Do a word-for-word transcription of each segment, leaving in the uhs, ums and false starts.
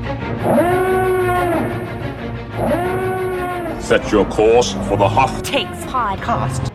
Set your course for the Hoth Takes podcast.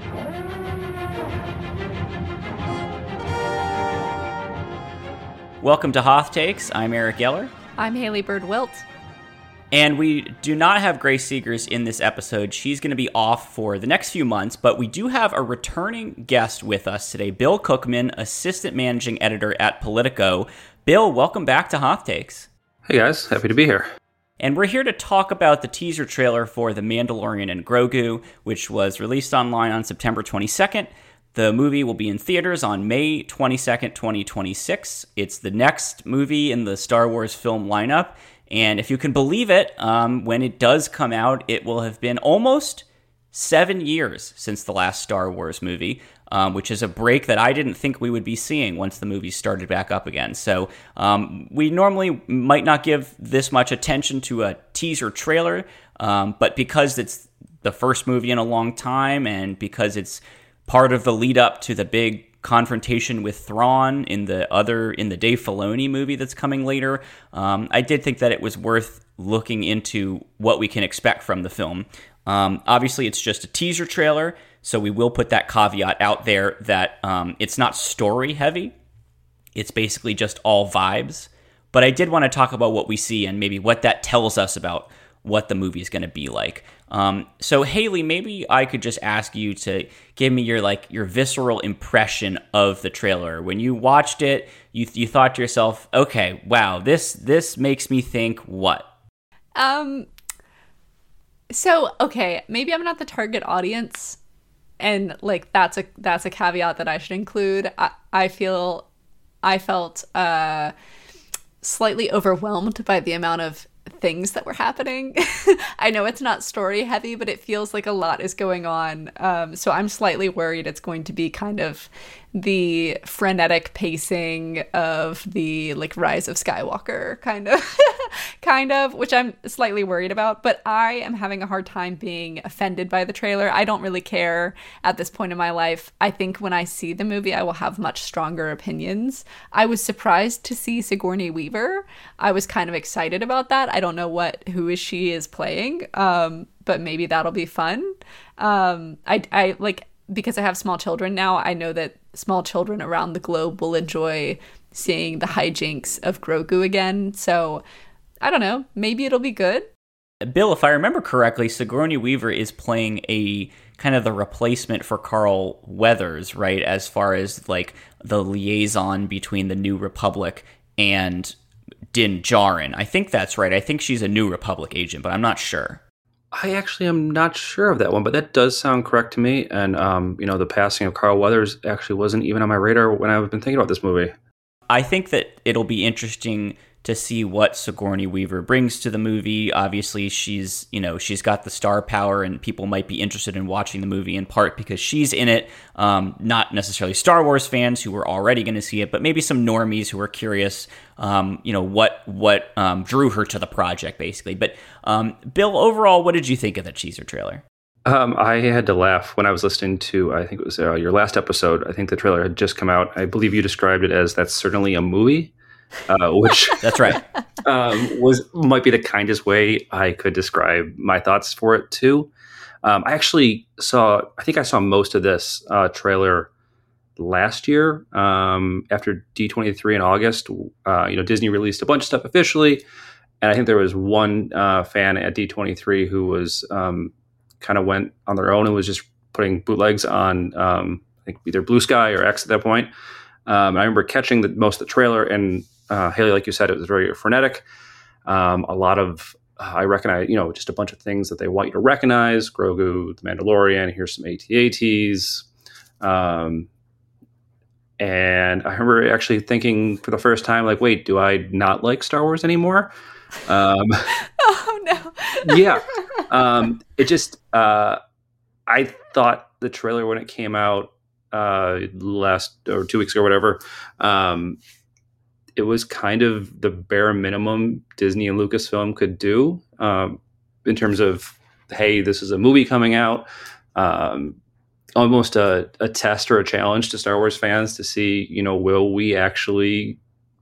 Welcome to Hoth Takes. I'm Eric Geller. I'm Haley Bird-Wilt. And we do not have Grace Seegers in this episode. She's going to be off for the next few months, but we do have a returning guest with us today, Bill Cookman, Assistant Managing Editor at Politico. Bill, welcome back to Hoth Takes. Hey guys, happy to be here. And we're here to talk about the teaser trailer for The Mandalorian and Grogu, which was released online on September twenty-second. The movie will be in theaters on May twenty-second, twenty twenty-six. It's the next movie in the Star Wars film lineup. And if you can believe it, um, when it does come out, it will have been almost seven years since the last Star Wars movie, um, which is a break that I didn't think we would be seeing once the movie started back up again. So um, we normally might not give this much attention to a teaser trailer, um, but because it's the first movie in a long time and because it's part of the lead up to the big confrontation with Thrawn in the other in the Dave Filoni movie that's coming later, um, I did think that it was worth looking into what we can expect from the film. Um, obviously, it's just a teaser trailer, so we will put that caveat out there that um, it's not story heavy. It's basically just all vibes. But I did want to talk about what we see and maybe what that tells us about what the movie is going to be like. Um, so Haley, maybe I could just ask you to give me your like your visceral impression of the trailer. When you watched it, you you thought to yourself, okay, wow, this this makes me think what? Um. So okay, maybe I'm not the target audience, and like that's a that's a caveat that I should include. I, I feel I felt uh, slightly overwhelmed by the amount of things that were happening. I know it's not story heavy, but it feels like a lot is going on. Um, so I'm slightly worried it's going to be kind of the frenetic pacing of the like Rise of Skywalker kind of, kind of, which I'm slightly worried about. But I am having a hard time being offended by the trailer. I don't really care at this point in my life. I think when I see the movie, I will have much stronger opinions. I was surprised to see Sigourney Weaver. I was kind of excited about that. I don't know what who is she is playing, um, but maybe that'll be fun. Um, I I like. Because I have small children now, I know that small children around the globe will enjoy seeing the hijinks of Grogu again. So, I don't know. Maybe it'll be good. Bill, if I remember correctly, Sigourney Weaver is playing a kind of the replacement for Carl Weathers, right? As far as like the liaison between the New Republic and Din Djarin. I think that's right. I think she's a New Republic agent, but I'm not sure. I actually am not sure of that one, but that does sound correct to me. And, um, you know, the passing of Carl Weathers actually wasn't even on my radar when I've been thinking about this movie. I think that it'll be interesting to see what Sigourney Weaver brings to the movie. Obviously, she's, you know, she's got the star power and people might be interested in watching the movie in part because she's in it. Um, not necessarily Star Wars fans who were already going to see it, but maybe some normies who are curious, um, you know, what, what um, drew her to the project, basically. But um, Bill, overall, what did you think of the teaser trailer? Um, I had to laugh when I was listening to, I think it was uh, your last episode. I think the trailer had just come out. I believe you described it as that's certainly a movie. Uh, which that's right um, was might be the kindest way I could describe my thoughts for it too. Um, I actually saw, I think I saw most of this uh, trailer last year um, after D twenty-three in August. Uh, you know, Disney released a bunch of stuff officially, and I think there was one uh, fan at D twenty-three who was um, kind of went on their own and was just putting bootlegs on um, I think either Blue Sky or X at that point. Um, I remember catching the, most of the trailer and. Uh, Haley, like you said, it was very frenetic. Um, a lot of, uh, I recognize, you know, just a bunch of things that they want you to recognize. Grogu, The Mandalorian, here's some A T A Ts. Um, and I remember actually thinking for the first time, like, wait, do I not like Star Wars anymore? Um, oh, no. yeah. Um, it just, uh, I thought the trailer when it came out uh, last, or two weeks ago or whatever, um, it was kind of the bare minimum Disney and Lucasfilm could do um, in terms of, hey, this is a movie coming out. Um, almost a, a test or a challenge to Star Wars fans to see, you know, will we actually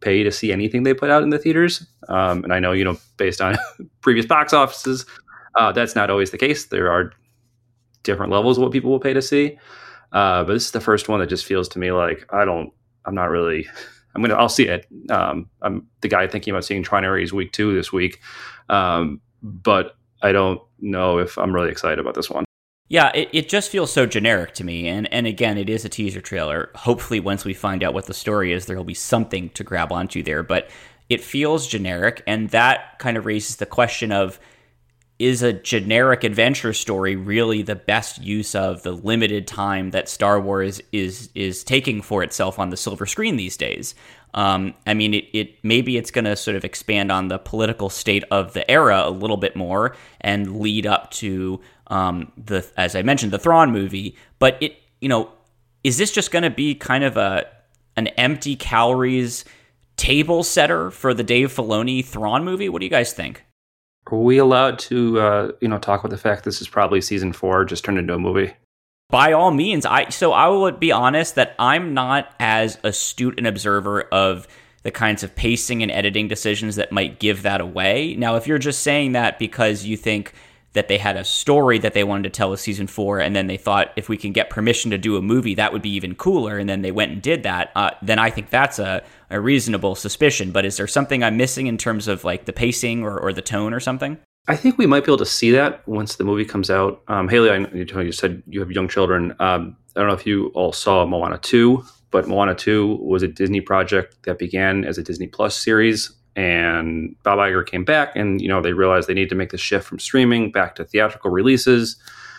pay to see anything they put out in the theaters. Um, and I know, you know, based on previous box offices, uh, that's not always the case. There are different levels of what people will pay to see. Uh, but this is the first one that just feels to me like I don't, I'm not really, I'm going to, I'll see it. Um, I'm the guy thinking about seeing Tron Ares week two this week. Um, but I don't know if I'm really excited about this one. Yeah, it, it just feels so generic to me. And, and again, it is a teaser trailer. Hopefully, once we find out what the story is, there will be something to grab onto there. But it feels generic. And that kind of raises the question of, is a generic adventure story really the best use of the limited time that Star Wars is is taking for itself on the silver screen these days? Um, I mean, it, it maybe it's going to sort of expand on the political state of the era a little bit more and lead up to um, the, as I mentioned, the Thrawn movie. But it, you know, is this just going to be kind of a an empty calories table setter for the Dave Filoni Thrawn movie? What do you guys think? Are we allowed to, uh, you know, talk about the fact this is probably season four just turned into a movie? By all means. I so I will be honest that I'm not as astute an observer of the kinds of pacing and editing decisions that might give that away. Now, if you're just saying that because you think that they had a story that they wanted to tell with season four, and then they thought if we can get permission to do a movie, that would be even cooler, and then they went and did that, uh, then I think that's a, a reasonable suspicion. But is there something I'm missing in terms of like the pacing or, or the tone or something? I think we might be able to see that once the movie comes out. Um, Haley, I know you said you have young children. Um, I don't know if you all saw Moana two, but Moana two was a Disney project that began as a Disney Plus series. And Bob Iger came back and, you know, they realized they need to make the shift from streaming back to theatrical releases.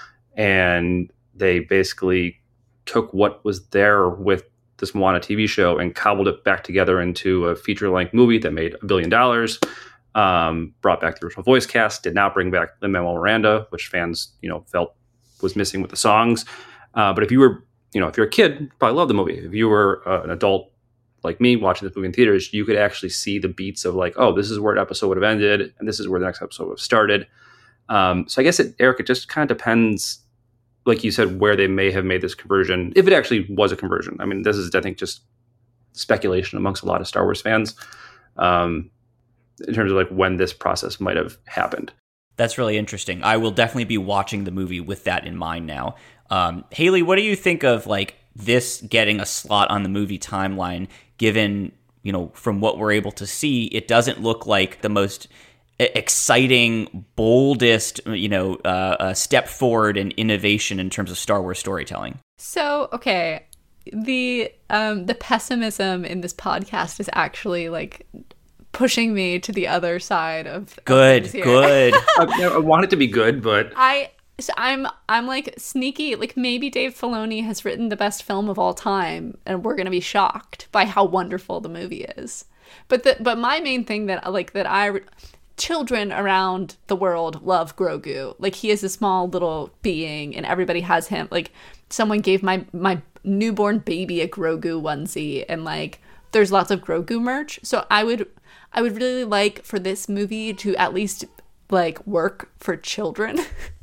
And they basically took what was there with this Moana T V show and cobbled it back together into a feature-length movie that made a billion dollars. Um, brought back the original voice cast, did not bring back Lin-Manuel Miranda, which fans, you know, felt was missing with the songs. Uh, but if you were, you know, if you're a kid, you probably love the movie. If you were uh, an adult like me watching this movie in theaters, you could actually see the beats of like, oh, this is where an episode would have ended, and this is where the next episode would have started. Um, so I guess, it, Eric, it just kind of depends, like you said, where they may have made this conversion, if it actually was a conversion. I mean, this is, I think, just speculation amongst a lot of Star Wars fans um, in terms of like when this process might have happened. That's really interesting. I will definitely be watching the movie with that in mind now. Um, Haley, what do you think of like this getting a slot on the movie timeline, given, you know, from what we're able to see, it doesn't look like the most exciting, boldest, you know, uh, uh, step forward in innovation in terms of Star Wars storytelling? So, okay, the um, the pessimism in this podcast is actually like pushing me to the other side of good, of good. I, I want it to be good, but I. So I'm I'm like sneaky, like maybe Dave Filoni has written the best film of all time and we're going to be shocked by how wonderful the movie is. But the but my main thing that like that I children around the world love Grogu. Like he is a small little being and everybody has him. Like someone gave my my newborn baby a Grogu onesie and like there's lots of Grogu merch. So I would I would really like for this movie to at least like work for children.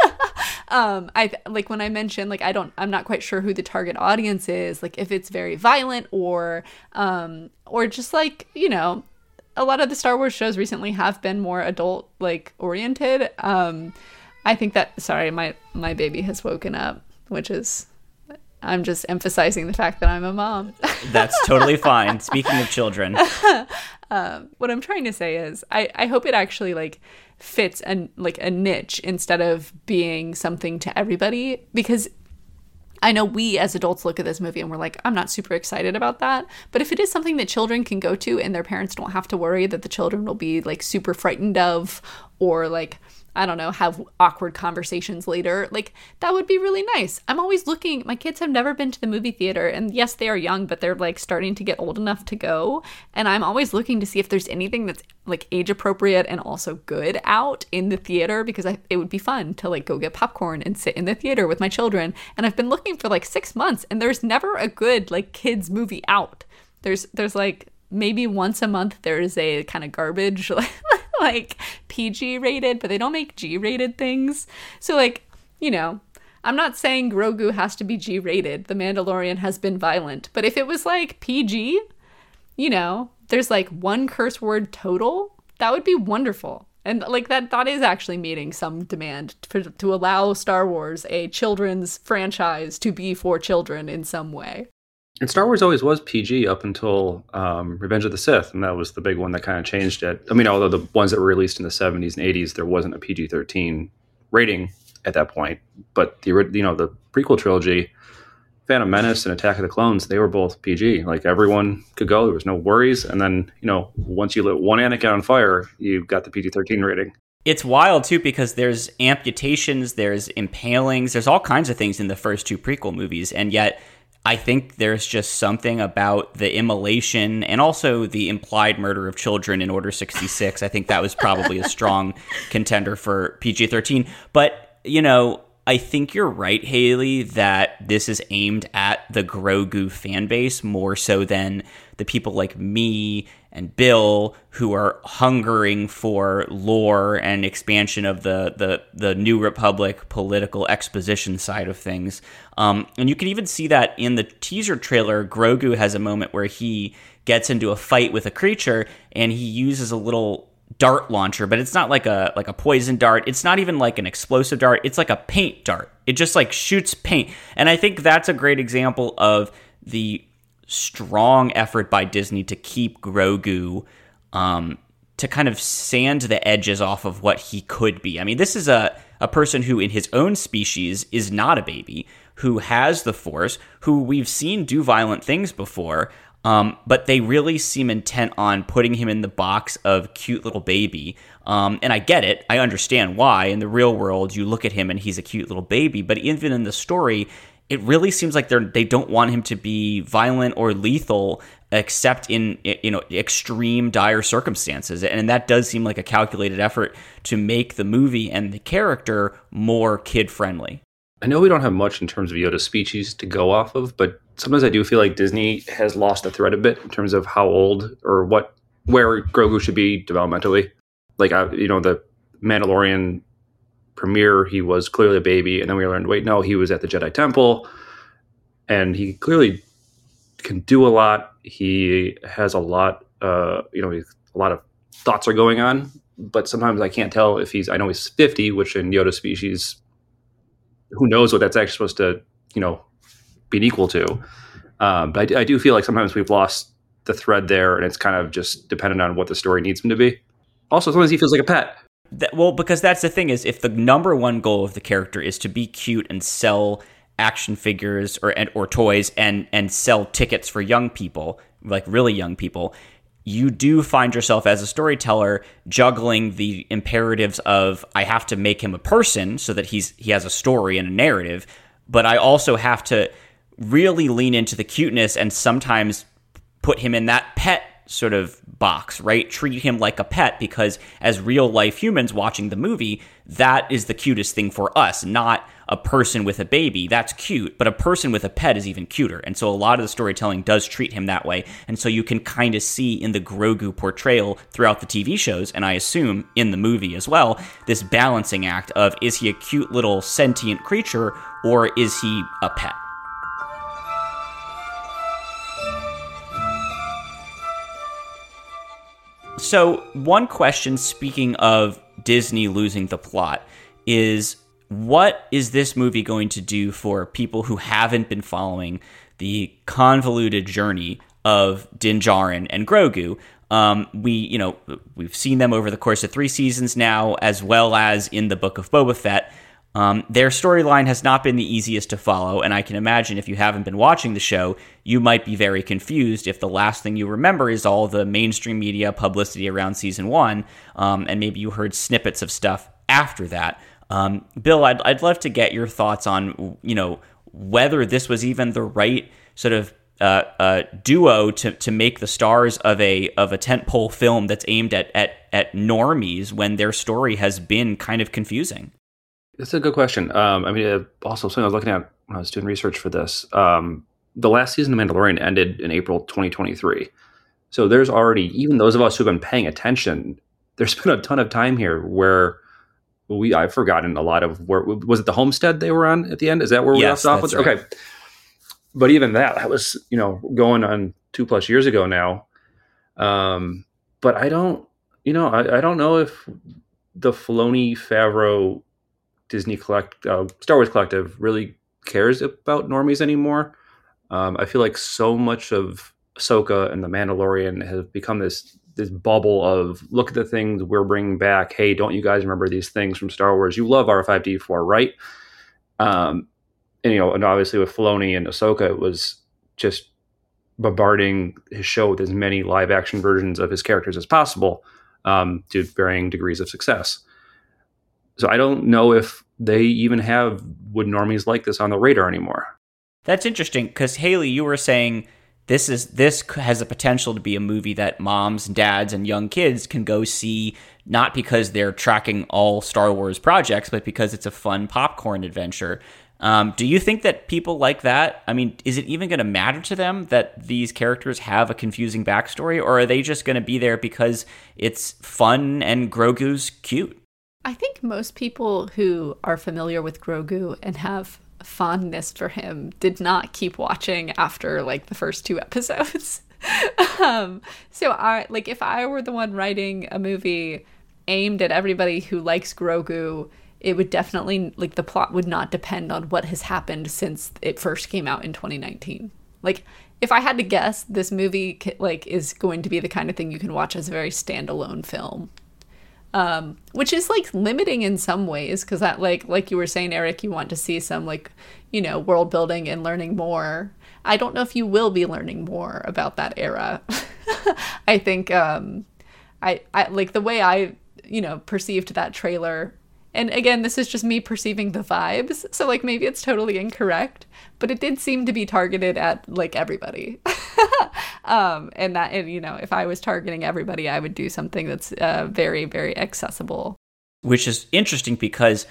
um I like when I mentioned like I don't I'm not quite sure who the target audience is, like if it's very violent or um or just like, you know, a lot of the Star Wars shows recently have been more adult like oriented. um I think that sorry my my baby has woken up, which is I'm just emphasizing the fact that I'm a mom. That's totally fine. Speaking of children. Um, what I'm trying to say is I, I hope it actually like fits an like a niche instead of being something to everybody, because I know we as adults look at this movie and we're like, I'm not super excited about that. But if it is something that children can go to and their parents don't have to worry that the children will be like super frightened of or like, I don't know, have awkward conversations later, like that would be really nice. I'm always looking, my kids have never been to the movie theater, and yes, they are young, but they're like starting to get old enough to go. And I'm always looking to see if there's anything that's like age appropriate and also good out in the theater, because I, it would be fun to like go get popcorn and sit in the theater with my children. And I've been looking for like six months and there's never a good like kids movie out. There's, there's like maybe once a month there's a kind of garbage like P G rated, but they don't make G rated things. So like, you know, I'm not saying Grogu has to be G rated. The Mandalorian has been violent, but if it was like P G, you know, there's like one curse word total, that would be wonderful. And like that thought is actually meeting some demand for, to allow Star Wars, a children's franchise, to be for children in some way. And Star Wars always was P G up until um, Revenge of the Sith, and that was the big one that kind of changed it. I mean, although the ones that were released in the seventies and eighties, there wasn't a P G thirteen rating at that point. But the you know the prequel trilogy, Phantom Menace and Attack of the Clones, they were both P G. Like everyone could go, there was no worries. And then you know once you lit one Anakin on fire, you got the P G thirteen rating. It's wild, too, because there's amputations, there's impalings, there's all kinds of things in the first two prequel movies, and yet I think there's just something about the immolation and also the implied murder of children in Order sixty-six. I think that was probably a strong contender for P G thirteen. But, you know, I think you're right, Haley, that this is aimed at the Grogu fan base more so than the people like me and Bill who are hungering for lore and expansion of the the, the New Republic political exposition side of things. Um, and you can even see that in the teaser trailer. Grogu has a moment where he gets into a fight with a creature and he uses a little dart launcher, but it's not like a like a poison dart. It's not even like an explosive dart. It's like a paint dart. It just like shoots paint. And I think that's a great example of the strong effort by Disney to keep Grogu um, to kind of sand the edges off of what he could be. I mean, this is a, a person who in his own species is not a baby, who has the Force, who we've seen do violent things before, um, but they really seem intent on putting him in the box of cute little baby. Um, and I get it. I understand why. In the real world, you look at him and he's a cute little baby, but even in the story, it really seems like they're they don't want him to be violent or lethal, except in you know extreme dire circumstances, and that does seem like a calculated effort to make the movie and the character more kid friendly. I know we don't have much in terms of Yoda species to go off of, but sometimes I do feel like Disney has lost the thread a bit in terms of how old or what where Grogu should be developmentally. Like I, you know the Mandalorian premiere, he was clearly a baby, and then we learned, wait, no, he was at the Jedi Temple, and he clearly can do a lot. He has a lot, uh, you know, a lot of thoughts are going on, but sometimes I can't tell if he's, I know he's fifty, which in Yoda species, who knows what that's actually supposed to, you know, be equal to. Um, but I, I do feel like sometimes we've lost the thread there, and it's kind of just dependent on what the story needs him to be. Also, sometimes he feels like a pet. That, well, because that's the thing is, if the number one goal of the character is to be cute and sell action figures or and, or toys and and sell tickets for young people, like really young people, you do find yourself as a storyteller juggling the imperatives of I have to make him a person so that he's he has a story and a narrative, but I also have to really lean into the cuteness and sometimes put him in that pet sort of box, right? Treat him like a pet, because as real life humans watching the movie, that is the cutest thing for us, not a person with a baby. That's cute, but a person with a pet is even cuter. And so a lot of the storytelling does treat him that way. And so you can kind of see in the Grogu portrayal throughout the T V shows, and I assume in the movie as well, this balancing act of, is he a cute little sentient creature or is he a pet? So one question, speaking of Disney losing the plot, is what is this movie going to do for people who haven't been following the convoluted journey of Din Djarin and Grogu? Um, we, you know, we've seen them over the course of three seasons now, as well as in the Book of Boba Fett. Um, their storyline has not been the easiest to follow, and I can imagine if you haven't been watching the show, you might be very confused if the last thing you remember is all the mainstream media publicity around season one, um, and maybe you heard snippets of stuff after that. Um, Bill, I'd, I'd love to get your thoughts on, you know, whether this was even the right sort of uh, uh, duo to to make the stars of a of a tentpole film that's aimed at at at normies when their story has been kind of confusing. That's a good question. Um, I mean, uh, also something I was looking at when I was doing research for this. Um, the last season of Mandalorian ended in April twenty twenty-three. So there's already, even those of us who've been paying attention, there's been a ton of time here where we, I've forgotten a lot of where, was it the homestead they were on at the end? Is that where we yes, left off with? Right. Okay. But even that, that was, you know, going on two plus years ago now. Um, but I don't, you know, I, I don't know if the Filoni, Favreau, Disney collect uh, Star Wars collective really cares about normies anymore. Um, I feel like so much of Ahsoka and The Mandalorian have become this this bubble of look at the things we're bringing back. Hey, don't you guys remember these things from Star Wars? You love R five D four, right? Um, and you know, and obviously with Filoni and Ahsoka, it was just bombarding his show with as many live action versions of his characters as possible, um, to varying degrees of success. So I don't know if they even have would normies like this on the radar anymore. That's interesting because Haley, you were saying this is this has the potential to be a movie that moms, dads, and young kids can go see, not because they're tracking all Star Wars projects, but because it's a fun popcorn adventure. Um, do you think that people like that? I mean, is it even going to matter to them that these characters have a confusing backstory, or are they just going to be there because it's fun and Grogu's cute? I think most people who are familiar with Grogu and have fondness for him did not keep watching after like the first two episodes. um, so I like if I were the one writing a movie aimed at everybody who likes Grogu, it would definitely, like, the plot would not depend on what has happened since it first came out in twenty nineteen. Like, if I had to guess, this movie like is going to be the kind of thing you can watch as a very standalone film. Um, which is like limiting in some ways, because that like like you were saying, Eric, you want to see some like, you know, world building and learning more. I don't know if you will be learning more about that era. I think um, I, I like the way I, you know, perceived that trailer. And again, this is just me perceiving the vibes. So like maybe it's totally incorrect, but it did seem to be targeted at like everybody. um, and that, and, you know, if I was targeting everybody, I would do something that's uh, very, very accessible. Which is interesting because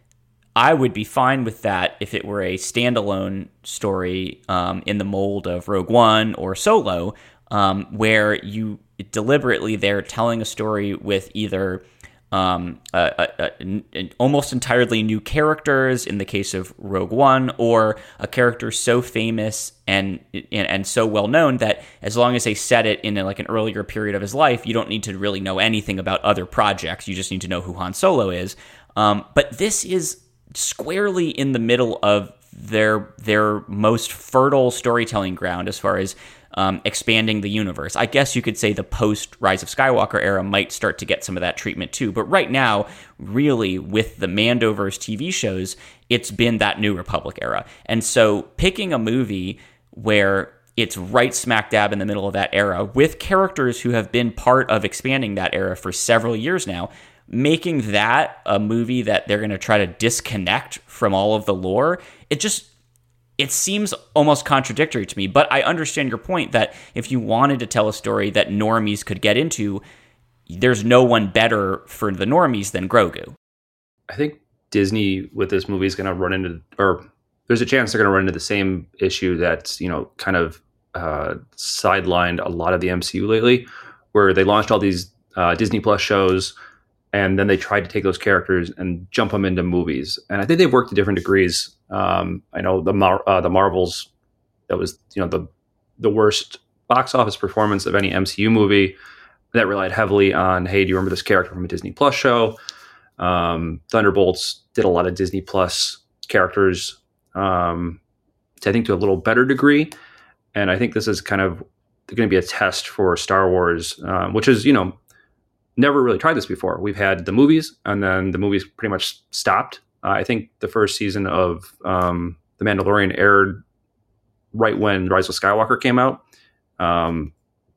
I would be fine with that if it were a standalone story um, in the mold of Rogue One or Solo, um, where you deliberately they're telling a story with either Um, uh, uh, uh, almost entirely new characters in the case of Rogue One, or a character so famous and and, and so well known that as long as they set it in a, like an earlier period of his life, you don't need to really know anything about other projects. You just need to know who Han Solo is. Um, but this is squarely in the middle of their their most fertile storytelling ground as far as Um, expanding the universe. I guess you could say the post Rise of Skywalker era might start to get some of that treatment too. But right now, really, with the Mandoverse T V shows, it's been that New Republic era. And so picking a movie where it's right smack dab in the middle of that era with characters who have been part of expanding that era for several years now, making that a movie that they're going to try to disconnect from all of the lore, it just It seems almost contradictory to me, but I understand your point that if you wanted to tell a story that normies could get into, there's no one better for the normies than Grogu. I think Disney with this movie is going to run into, or there's a chance they're going to run into the same issue that's, you know, kind of uh, sidelined a lot of the M C U lately, where they launched all these uh, Disney Plus shows, and then they tried to take those characters and jump them into movies. And I think they've worked to different degrees. Um, I know the Mar- uh, the Marvels, that was, you know, the the worst box office performance of any M C U movie that relied heavily on, hey, do you remember this character from a Disney Plus show? Um, Thunderbolts did a lot of Disney Plus characters, um, to, I think, to a little better degree. And I think this is kind of going to be a test for Star Wars, um, which is, you know, never really tried this before. We've had the movies, and then the movies pretty much stopped. Uh, I think the first season of um, The Mandalorian aired right when Rise of Skywalker came out. Um,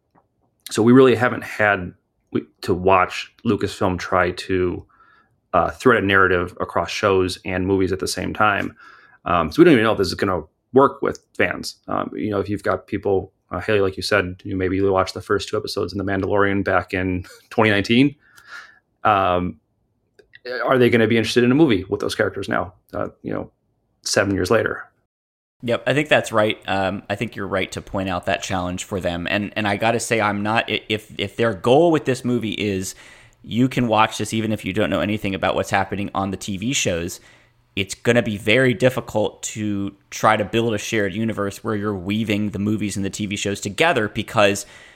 so we really haven't had to watch Lucasfilm try to uh, thread a narrative across shows and movies at the same time. Um, so we don't even know if this is going to work with fans. Um, you know, if you've got people, uh, Haley, like you said, you maybe you watched the first two episodes in The Mandalorian back in twenty nineteen. Um, are they going to be interested in a movie with those characters now, uh, you know, seven years later? Yep, I think that's right. Um, I think you're right to point out that challenge for them. And and I got to say, I'm not, if if their goal with this movie is you can watch this even if you don't know anything about what's happening on the T V shows, it's going to be very difficult to try to build a shared universe where you're weaving the movies and the T V shows together, because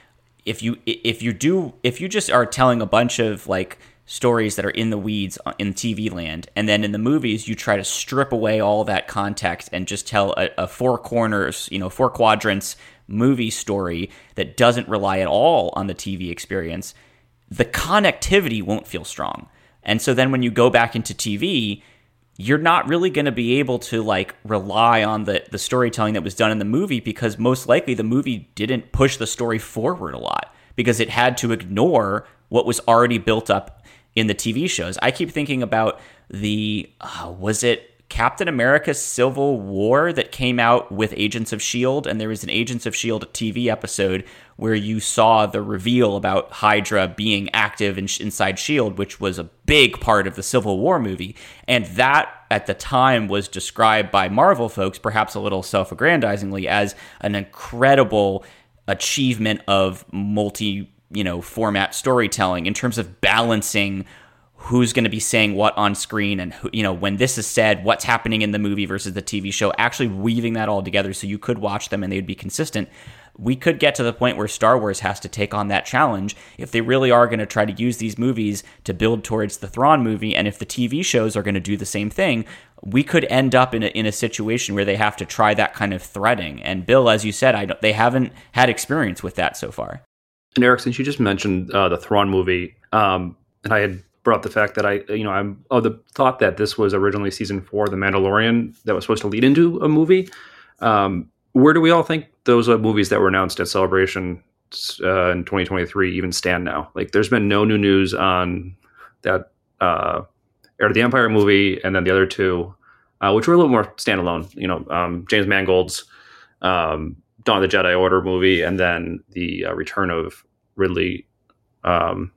if you if you do if you just are telling a bunch of like stories that are in the weeds in T V land, and then in the movies you try to strip away all that context and just tell a, a four corners, you know, four quadrants movie story that doesn't rely at all on the T V experience, the connectivity won't feel strong. And so then when you go back into T V, you're not really going to be able to like rely on the, the storytelling that was done in the movie, because most likely the movie didn't push the story forward a lot because it had to ignore what was already built up in the T V shows. I keep thinking about the, uh, was it Captain America Civil War that came out with Agents of S H I E L D, and there was an Agents of S H I E L D T V episode where you saw the reveal about Hydra being active in, inside S H I E L D, which was a big part of the Civil War movie. And that, at the time, was described by Marvel folks, perhaps a little self-aggrandizingly, as an incredible achievement of multi, you know, format storytelling in terms of balancing who's going to be saying what on screen, and who, you know, when this is said, what's happening in the movie versus the T V show, actually weaving that all together so you could watch them and they'd be consistent. We could get to the point where Star Wars has to take on that challenge if they really are going to try to use these movies to build towards the Thrawn movie, and if the T V shows are going to do the same thing, we could end up in a, in a situation where they have to try that kind of threading. And Bill, as you said, I don't, they haven't had experience with that so far. And Eric, since you just mentioned uh, the Thrawn movie, um, and I had brought up the fact that I, you know, I'm of the thought that this was originally season four of The Mandalorian that was supposed to lead into a movie. Um, where do we all think those uh, movies that were announced at Celebration uh, in twenty twenty-three even stand now? Like, there's been no new news on that uh, Heir to the Empire movie, and then the other two, uh, which were a little more standalone. You know, um, James Mangold's um, Dawn of the Jedi Order movie, and then the uh, return of Ridley. Um,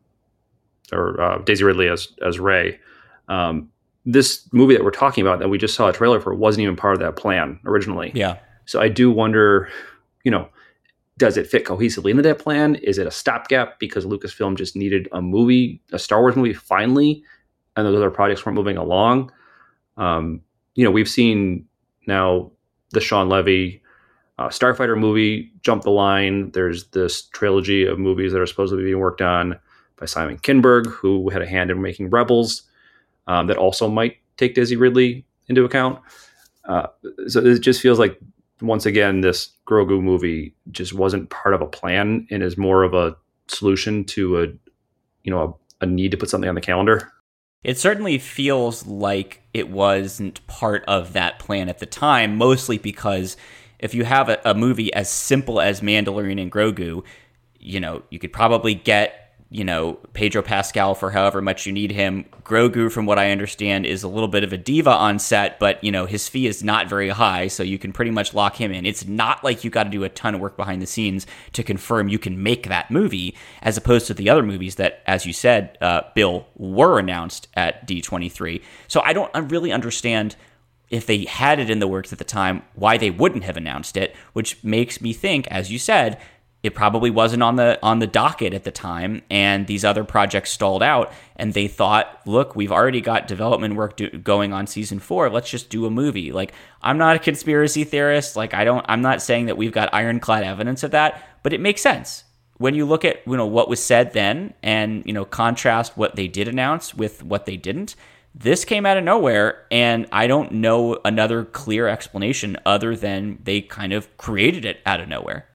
or uh, Daisy Ridley as as Rey. Um, this movie that we're talking about that we just saw a trailer for wasn't even part of that plan originally. Yeah. So I do wonder, you know, does it fit cohesively into that plan? Is it a stopgap because Lucasfilm just needed a movie, a Star Wars movie finally, and those other projects weren't moving along? Um, you know, we've seen now the Sean Levy uh, Starfighter movie jump the line. There's this trilogy of movies that are supposedly being worked on by Simon Kinberg, who had a hand in making Rebels, um, that also might take Daisy Ridley into account. Uh, so it just feels like, once again, this Grogu movie just wasn't part of a plan and is more of a solution to a, you know, a, a need to put something on the calendar. It certainly feels like it wasn't part of that plan at the time, mostly because if you have a, a movie as simple as Mandalorian and Grogu, you know, you could probably get, you know, Pedro Pascal for however much you need him. Grogu, from what I understand, is a little bit of a diva on set, but, you know, his fee is not very high, so you can pretty much lock him in. It's not like you got to do a ton of work behind the scenes to confirm you can make that movie, as opposed to the other movies that, as you said, uh, Bill, were announced at D twenty-three. So I don't really understand, if they had it in the works at the time, why they wouldn't have announced it, which makes me think, as you said, it probably wasn't on the on the docket at the time, and these other projects stalled out, and they thought, look, we've already got development work do, going on season four. Let's just do a movie. Like, I'm not a conspiracy theorist. Like, I don't. I'm not saying that we've got ironclad evidence of that, but it makes sense when you look at, you know, what was said then, and, you know, contrast what they did announce with what they didn't. This came out of nowhere, and I don't know another clear explanation other than they kind of created it out of nowhere.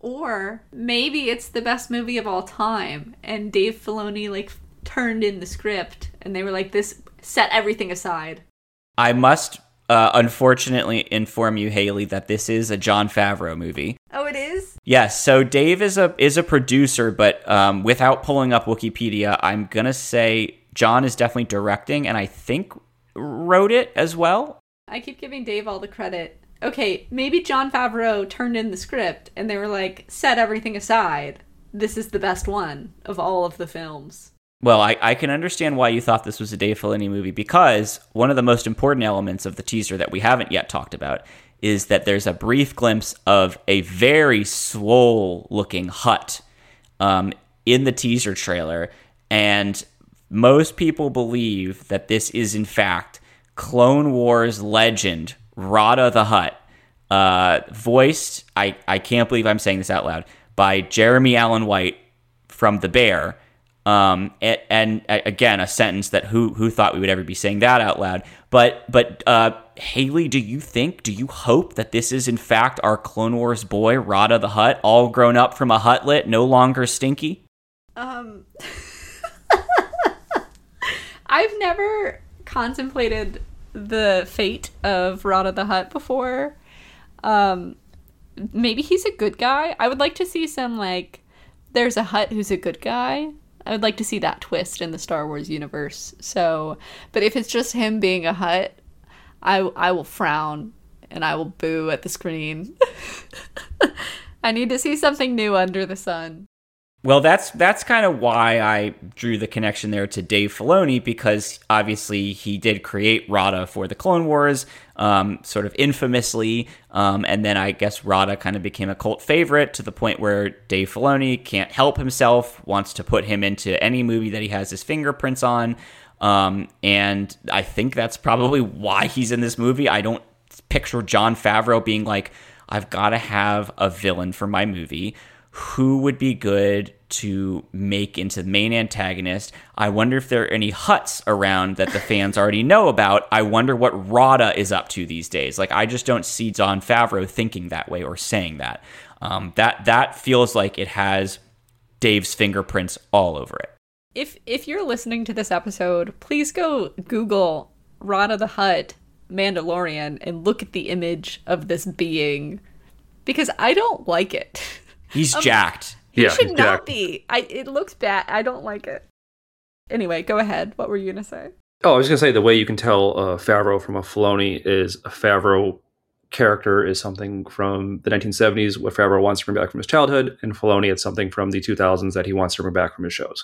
Or maybe it's the best movie of all time, and Dave Filoni, like, turned in the script, and they were like, this, set everything aside. I must, uh, unfortunately, inform you, Haley, that this is a Jon Favreau movie. Oh, it is? Yes, so Dave is a is a producer, but um, without pulling up Wikipedia, I'm going to say Jon is definitely directing, and I think wrote it as well. I keep giving Dave all the credit. Okay, maybe Jon Favreau turned in the script and they were like, set everything aside. This is the best one of all of the films. Well, I, I can understand why you thought this was a Dave Filoni movie, because one of the most important elements of the teaser that we haven't yet talked about is that there's a brief glimpse of a very swole-looking hut um, in the teaser trailer, and most people believe that this is, in fact, Clone Wars legend Rada the Hutt, uh, voiced, I, I can't believe I'm saying this out loud, by Jeremy Allen White, from the bear. Um, and, and again, a sentence that who who thought we would ever be saying that out loud. But but uh, Haley, do you think, do you hope that this is in fact our Clone Wars boy, Rada the Hutt, all grown up from a Huttlet, no longer stinky? Um, I've never contemplated the fate of Rada the Hutt before. Um, maybe he's a good guy. I would like to see some, like, there's a Hutt who's a good guy. I would like to see that twist in the Star Wars universe. So, but if it's just him being a Hutt, I, I will frown and I will boo at the screen. I need to see something new under the sun. Well, that's that's kind of why I drew the connection there to Dave Filoni, because obviously he did create Rada for the Clone Wars, um, sort of infamously, um, and then I guess Rada kind of became a cult favorite to the point where Dave Filoni can't help himself, wants to put him into any movie that he has his fingerprints on, um, and I think that's probably why he's in this movie. I don't picture Jon Favreau being like, I've got to have a villain for my movie. Who would be good to make into the main antagonist? I wonder if there are any Hutts around that the fans already know about. I wonder what Rada is up to these days. Like, I just don't see Jon Favreau thinking that way or saying that. Um, that that feels like it has Dave's fingerprints all over it. If if you're listening to this episode, please go Google Rada the Hutt Mandalorian and look at the image of this being, because I don't like it. He's um, He jacked. Yeah, should not jacked. be. I. It looks bad. I don't like it. Anyway, go ahead. What were you going to say? Oh, I was going to say the way you can tell uh, Favreau from a Filoni is a Favreau character is something from the nineteen seventies, what Favreau wants to bring back from his childhood, and Filoni it's something from the two thousands that he wants to bring back from his shows.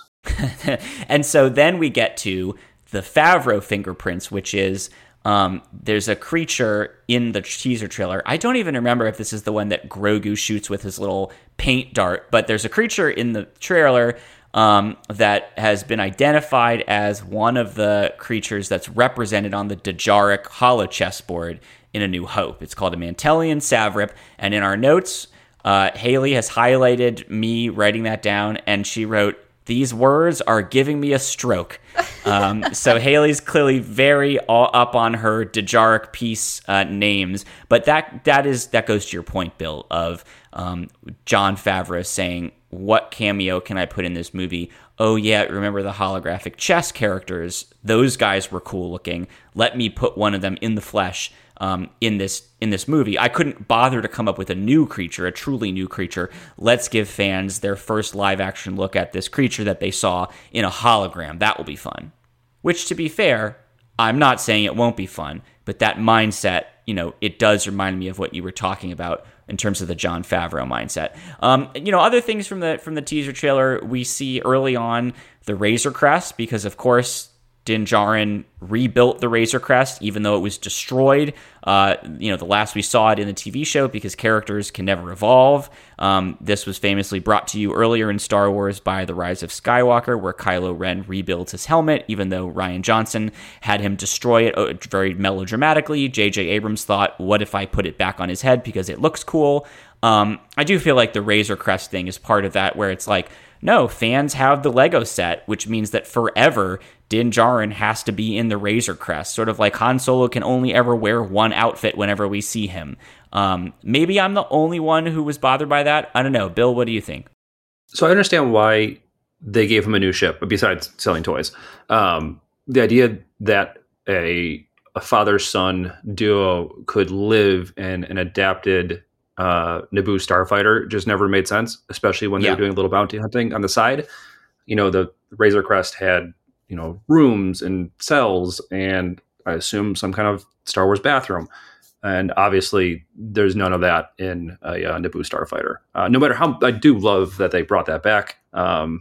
And so then we get to the Favreau fingerprints, which is... Um, there's a creature in the teaser trailer. I don't even remember if this is the one that Grogu shoots with his little paint dart, but there's a creature in the trailer um, that has been identified as one of the creatures that's represented on the Djarik holochess board in A New Hope. It's called a Mantelian Savrip, and in our notes, uh, Haley has highlighted me writing that down, and she wrote, "These words are giving me a stroke." Um, so Haley's clearly very all up on her Djarik piece uh, names, but that that is that goes to your point, Bill, of um, Jon Favreau saying, "What cameo can I put in this movie? Oh yeah, remember the holographic chess characters? Those guys were cool looking. Let me put one of them in the flesh." Um, in this in this movie, I couldn't bother to come up with a new creature, a truly new creature. Let's give fans their first live action look at this creature that they saw in a hologram. That will be fun. Which, to be fair, I'm not saying it won't be fun, but that mindset, you know, it does remind me of what you were talking about in terms of the Jon Favreau mindset. Um, you know, other things from the from the teaser trailer, we see early on the Razor Crest, because of course Din Djarin rebuilt the Razor Crest, even though it was destroyed. Uh, you know, the last we saw it in the T V show, because characters can never evolve. Um, this was famously brought to you earlier in Star Wars by The Rise of Skywalker, where Kylo Ren rebuilds his helmet, even though Rian Johnson had him destroy it very melodramatically. J J Abrams thought, what if I put it back on his head because it looks cool? Um, I do feel like the Razor Crest thing is part of that, where it's like, no, fans have the Lego set, which means that forever Din Djarin has to be in the Razor Crest, sort of like Han Solo can only ever wear one outfit whenever we see him. Um, maybe I'm the only one who was bothered by that. I don't know. Bill, what do you think? So I understand why they gave him a new ship, but besides selling toys, um, the idea that a a father-son duo could live in an adapted uh, Naboo starfighter just never made sense, especially when they Yeah. were doing a little bounty hunting on the side. You know, the Razor Crest had, you know, rooms and cells, and I assume some kind of Star Wars bathroom. And obviously, there's none of that in a uh, Naboo starfighter. Uh, no matter how, I do love that they brought that back. Um,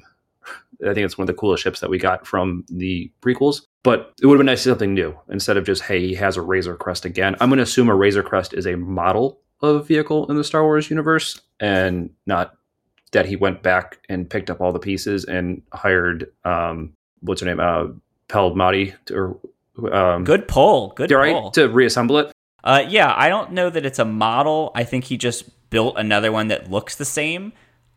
I think it's one of the coolest ships that we got from the prequels. But it would have been nice to see something new instead of just, hey, he has a Razor Crest again. I'm going to assume a Razor Crest is a model of vehicle in the Star Wars universe, and not that he went back and picked up all the pieces and hired, um, what's her name, uh, Pel Madi, or um, Good pull. Good pull. right, to reassemble it. Uh, yeah, I don't know that it's a model. I think he just built another one that looks the same.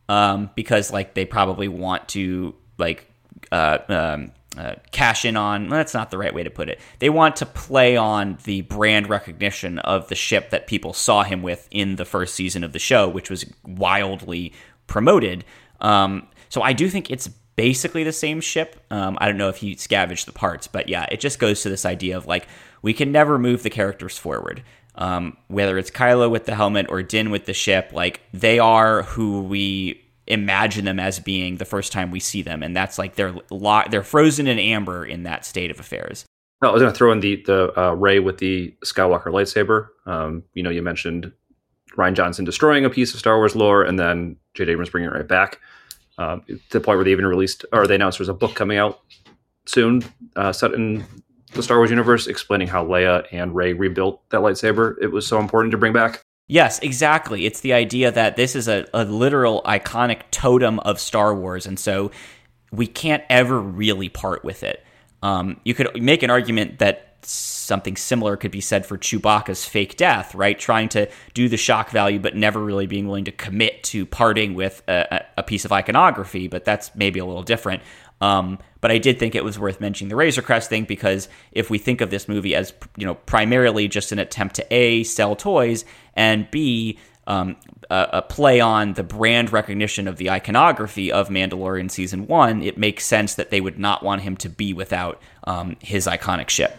um, because like they probably want to like uh, um, uh, cash in on. Well, that's not the right way to put it. They want to play on the brand recognition of the ship that people saw him with in the first season of the show, which was wildly promoted. Um, so I do think it's basically the same ship. Um, I don't know if he scavenged the parts, but yeah, it just goes to this idea of like, we can never move the characters forward. Um, whether it's Kylo with the helmet or Din with the ship, like they are who we imagine them as being the first time we see them. And that's like, they're lo- they're frozen in amber in that state of affairs. No, I was going to throw in the, the uh, Rey with the Skywalker lightsaber. Um, you know, you mentioned Rian Johnson destroying a piece of Star Wars lore and then J J Abrams bringing it right back. Uh, to the point where they even released, or they announced there's a book coming out soon, uh, set in the Star Wars universe, explaining how Leia and Rey rebuilt that lightsaber. It was so important to bring back. Yes, exactly. It's the idea that this is a, a literal iconic totem of Star Wars, and so we can't ever really part with it. Um, you could make an argument that something similar could be said for Chewbacca's fake death, right? Trying to do the shock value, but never really being willing to commit to parting with a, a piece of iconography, but that's maybe a little different. Um, but I did think it was worth mentioning the Razor Crest thing, because if we think of this movie as, you know, primarily just an attempt to A, sell toys, and B, um, a, a play on the brand recognition of the iconography of Mandalorian Season one, it makes sense that they would not want him to be without um, his iconic ship.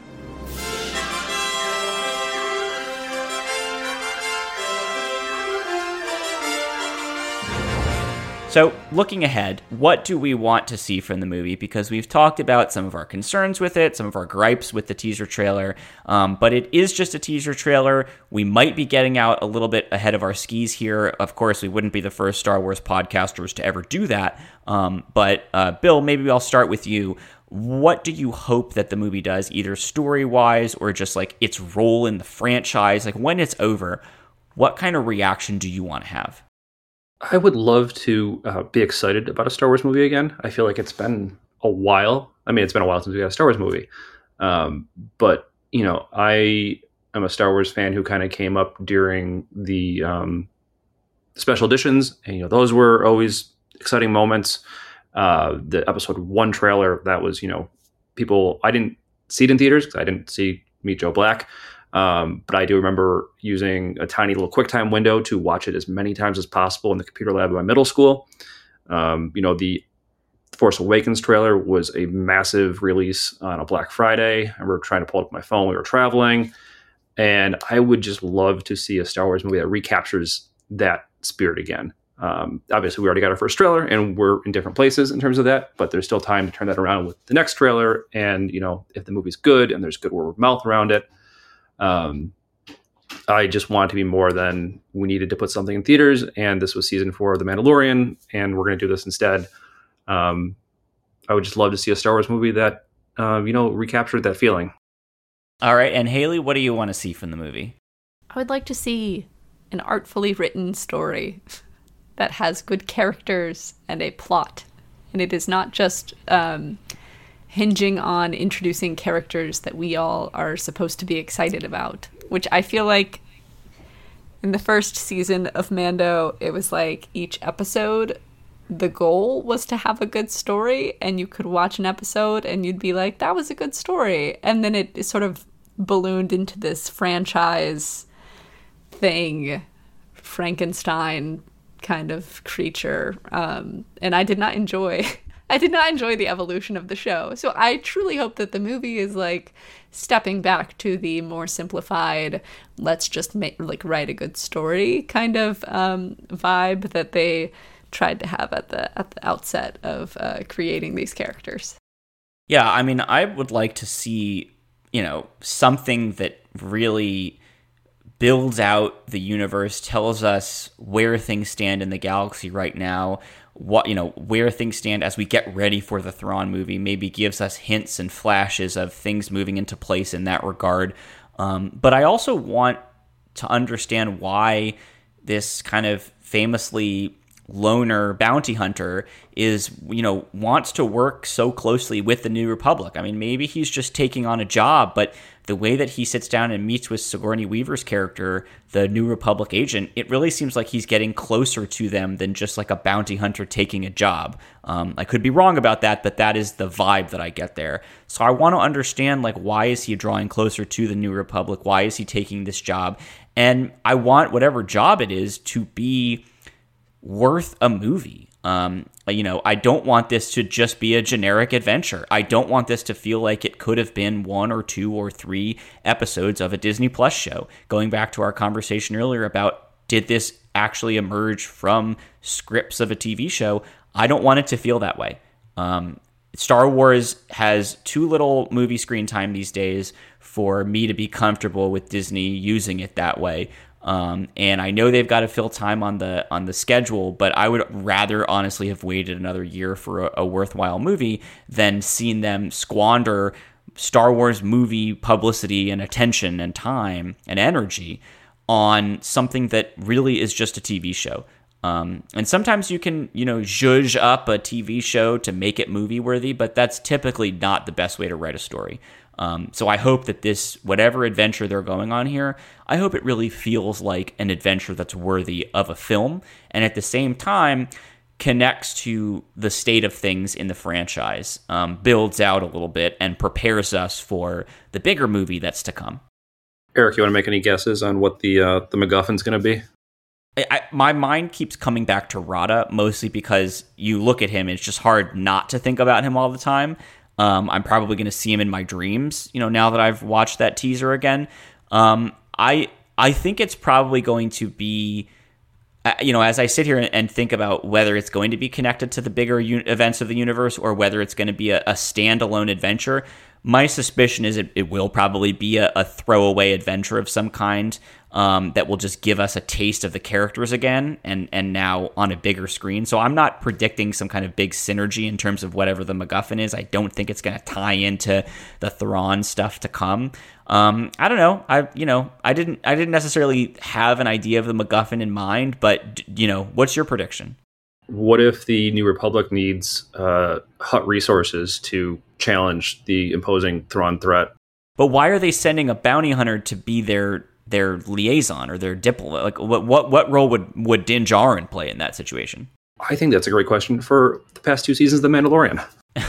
So, looking ahead, what do we want to see from the movie? Because we've talked about some of our concerns with it, some of our gripes with the teaser trailer, um, but it is just a teaser trailer. We might be getting out a little bit ahead of our skis here. Of course, we wouldn't be the first Star Wars podcasters to ever do that. Um, but, uh, Bill, maybe I'll start with you. What do you hope that the movie does, either story-wise or just like its role in the franchise? Like when it's over, what kind of reaction do you want to have? I would love to uh, be excited about a Star Wars movie again. I feel like it's been a while. I mean, it's been a while since we got a Star Wars movie. Um, but, you know, I am a Star Wars fan who kind of came up during the um, special editions. And, you know, those were always exciting moments. Uh, the episode one trailer, that was, you know, people, I didn't see it in theaters because I didn't see Meet Joe Black. Um, but I do remember using a tiny little QuickTime window to watch it as many times as possible in the computer lab of my middle school. Um, you know, the Force Awakens trailer was a massive release on a Black Friday. I remember trying to pull it up on my phone when we were traveling. And I would just love to see a Star Wars movie that recaptures that spirit again. Um, obviously, we already got our first trailer and we're in different places in terms of that, but there's still time to turn that around with the next trailer. And, you know, if the movie's good and there's good word of mouth around it, Um, I just want it to be more than we needed to put something in theaters, and this was season four of The Mandalorian, and we're going to do this instead. Um, I would just love to see a Star Wars movie that, uh, you know, recaptured that feeling. All right, and Haley, what do you want to see from the movie? I would like to see an artfully written story that has good characters and a plot, and it is not just um, hinging on introducing characters that we all are supposed to be excited about, which I feel like in the first season of Mando, it was like each episode, the goal was to have a good story, and you could watch an episode and you'd be like, that was a good story. And then it sort of ballooned into this franchise thing, Frankenstein kind of creature. Um, and I did not enjoy I did not enjoy the evolution of the show. So I truly hope that the movie is like stepping back to the more simplified, let's just make like write a good story kind of um, vibe that they tried to have at the at the outset of uh, creating these characters. Yeah, I mean, I would like to see, you know, something that really builds out the universe, tells us where things stand in the galaxy right now, what, you know, where things stand as we get ready for the Thrawn movie, maybe gives us hints and flashes of things moving into place in that regard. Um, but I also want to understand why this kind of famously loner bounty hunter is, you know, wants to work so closely with the New Republic. I mean, maybe he's just taking on a job, but the way that he sits down and meets with Sigourney Weaver's character, the New Republic agent, it really seems like he's getting closer to them than just like a bounty hunter taking a job. Um, I could be wrong about that, but that is the vibe that I get there. So I want to understand, like, why is he drawing closer to the New Republic? Why is he taking this job? And I want whatever job it is to be worth a movie. Um, you know, I don't want this to just be a generic adventure. I don't want this to feel like it could have been one or two or three episodes of a Disney Plus show. Going back to our conversation earlier about, did this actually emerge from scripts of a T V show? I don't want it to feel that way. Um, Star Wars has too little movie screen time these days for me to be comfortable with Disney using it that way. Um, and I know they've got to fill time on the on the schedule, but I would rather honestly have waited another year for a, a worthwhile movie than seen them squander Star Wars movie publicity and attention and time and energy on something that really is just a T V show. Um, and sometimes you can, you know, zhuzh up a T V show to make it movie worthy, but that's typically not the best way to write a story. Um, so I hope that this, whatever adventure they're going on here, I hope it really feels like an adventure that's worthy of a film, and at the same time connects to the state of things in the franchise, um, builds out a little bit, and prepares us for the bigger movie that's to come. Eric, you want to make any guesses on what the uh, the MacGuffin's going to be? I, my mind keeps coming back to Rada, mostly because you look at him, it's just hard not to think about him all the time. Um, I'm probably going to see him in my dreams, you know, now that I've watched that teaser again. Um, I I think it's probably going to be, uh, you know, as I sit here and, and think about whether it's going to be connected to the bigger un- events of the universe or whether it's going to be a, a standalone adventure, my suspicion is it, it will probably be a, a throwaway adventure of some kind um, that will just give us a taste of the characters again and, and now on a bigger screen. So I'm not predicting some kind of big synergy in terms of whatever the MacGuffin is. I don't think it's going to tie into the Thrawn stuff to come. Um, I don't know. I you know I didn't I didn't necessarily have an idea of the MacGuffin in mind, but you know, what's your prediction? What if the New Republic needs uh, Hutt resources to challenge the imposing Thrawn threat? But why are they sending a bounty hunter to be their their liaison or their diplomat? Like, what what what role would would Din Djarin play in that situation? I think that's a great question for the past two seasons of The Mandalorian.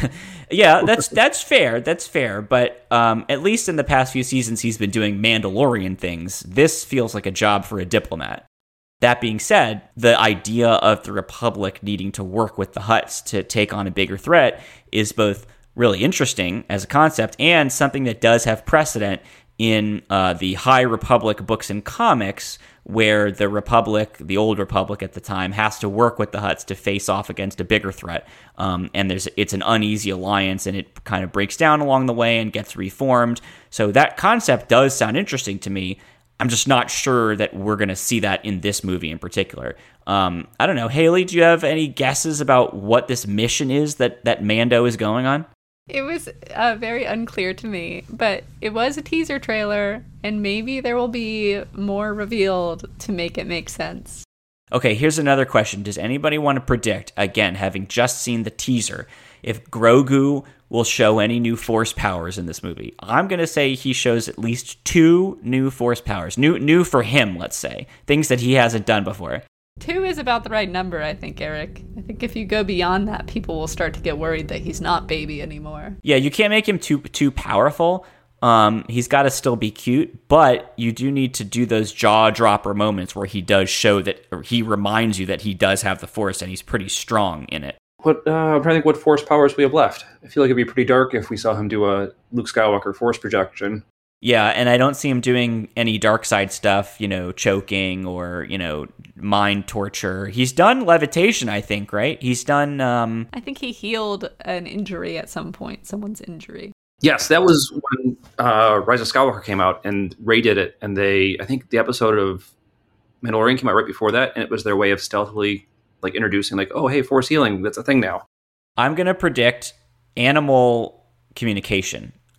Yeah, that's that's fair. That's fair. But um, at least in the past few seasons, he's been doing Mandalorian things. This feels like a job for a diplomat. That being said, the idea of the Republic needing to work with the Hutts to take on a bigger threat is both really interesting as a concept and something that does have precedent in uh, the High Republic books and comics, where the Republic, the old Republic at the time, has to work with the Hutts to face off against a bigger threat. Um, and there's it's an uneasy alliance, and it kind of breaks down along the way and gets reformed. So that concept does sound interesting to me. I'm just not sure that we're going to see that in this movie in particular. Um, I don't know. Haley, do you have any guesses about what this mission is that, that Mando is going on? It was uh, very unclear to me, but it was a teaser trailer, and maybe there will be more revealed to make it make sense. Okay, here's another question. Does anybody want to predict, again, having just seen the teaser, if Grogu will show any new Force powers in this movie? I'm going to say he shows at least two new Force powers. New new for him, let's say. Things that he hasn't done before. Two is about the right number, I think, Eric. I think if you go beyond that, people will start to get worried that he's not baby anymore. Yeah, you can't make him too too powerful. Um, he's got to still be cute, but you do need to do those jaw-dropper moments where he does show that, or he reminds you that he does have the Force and he's pretty strong in it. What uh, I'm trying to think what Force powers we have left. I feel like it'd be pretty dark if we saw him do a Luke Skywalker Force projection. Yeah, and I don't see him doing any dark side stuff, you know, choking or, you know, mind torture. He's done levitation, I think, right? He's done... Um... I think he healed an injury at some point, someone's injury. Yes, that was when uh, Rise of Skywalker came out, and Rey did it, and they, I think the episode of Mandalorian came out right before that, and it was their way of stealthily, like, introducing, like, oh, hey, Force healing, that's a thing now. I'm going to predict animal communication.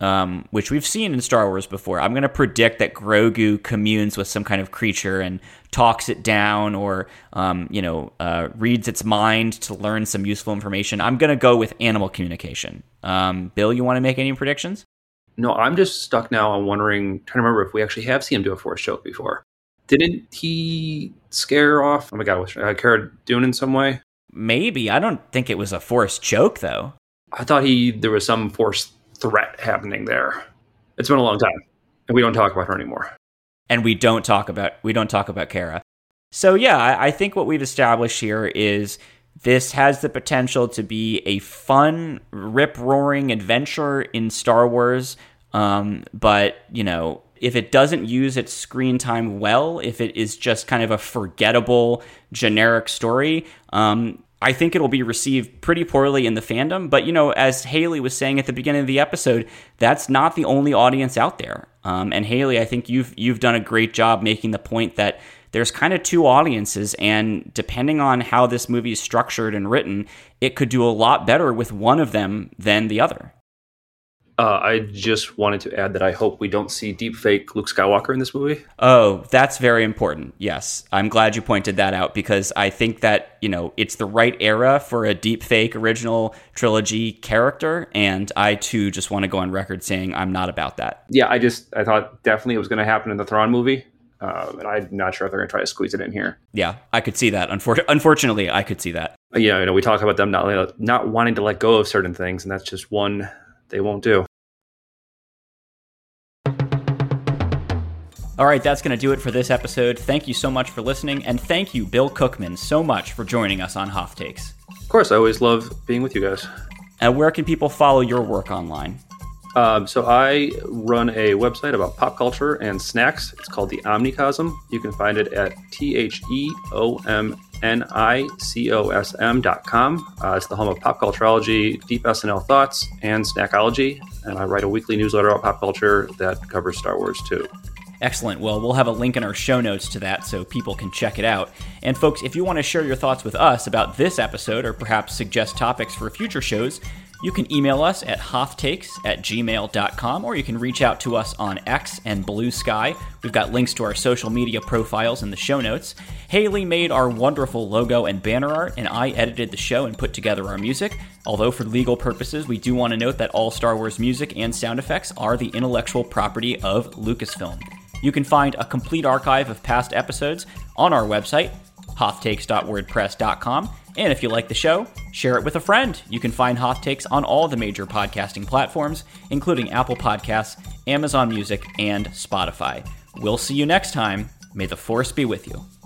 um, which we've seen in Star Wars before. I'm going to predict that Grogu communes with some kind of creature and talks it down, or um, you know, uh, reads its mind to learn some useful information. I'm going to go with animal communication. Um, Bill, you want to make any predictions? No, I'm just stuck now on wondering, trying to remember if we actually have seen him do a Force choke before. Didn't he scare off, oh my god, was uh, Cara Dune in some way? Maybe. I don't think it was a Force choke, though. I thought he there was some Force threat happening there. It's been a long time, and we don't talk about her anymore. And we don't talk about we don't talk about Cara. So yeah, I, I think what we've established here is this has the potential to be a fun, rip-roaring adventure in Star Wars. Um, but, you know, if it doesn't use its screen time well, if it is just kind of a forgettable, generic story, um, I think it'll be received pretty poorly in the fandom. But, you know, as Haley was saying at the beginning of the episode, that's not the only audience out there. Um, and Haley, I think you've you've done a great job making the point that there's kind of two audiences, and depending on how this movie is structured and written, it could do a lot better with one of them than the other. Uh, I just wanted to add that I hope we don't see deepfake Luke Skywalker in this movie. Oh, that's very important. Yes. I'm glad you pointed that out, because I think that, you know, it's the right era for a deepfake original trilogy character. And I too just want to go on record saying I'm not about that. Yeah, I just, I thought definitely it was going to happen in the Thrawn movie. Uh, and I'm not sure if they're going to try to squeeze it in here. Yeah, I could see that. Unfor- unfortunately, I could see that. Yeah, you know, we talk about them not, not wanting to let go of certain things, and that's just one they won't do. All right, that's going to do it for this episode. Thank you so much for listening, and thank you, Bill Cookman, so much for joining us on Hoff Takes. Of course, I always love being with you guys. And where can people follow your work online? Um, so I run a website about pop culture and snacks. It's called The Omnicosm. You can find it at T H E O M N I C O S M dot com. Uh, it's the home of pop culturology, deep S N L thoughts, and snackology. And I write a weekly newsletter about pop culture that covers Star Wars too. Excellent. Well, we'll have a link in our show notes to that so people can check it out. And folks, if you want to share your thoughts with us about this episode, or perhaps suggest topics for future shows, you can email us at hofftakes at gmail dot com, or you can reach out to us on X and Blue Sky. We've got links to our social media profiles in the show notes. Haley made our wonderful logo and banner art, and I edited the show and put together our music. Although for legal purposes, we do want to note that all Star Wars music and sound effects are the intellectual property of Lucasfilm. You can find a complete archive of past episodes on our website, hofftakes dot wordpress dot com. And if you like the show, share it with a friend. You can find Hoff Takes on all the major podcasting platforms, including Apple Podcasts, Amazon Music, and Spotify. We'll see you next time. May the Force be with you.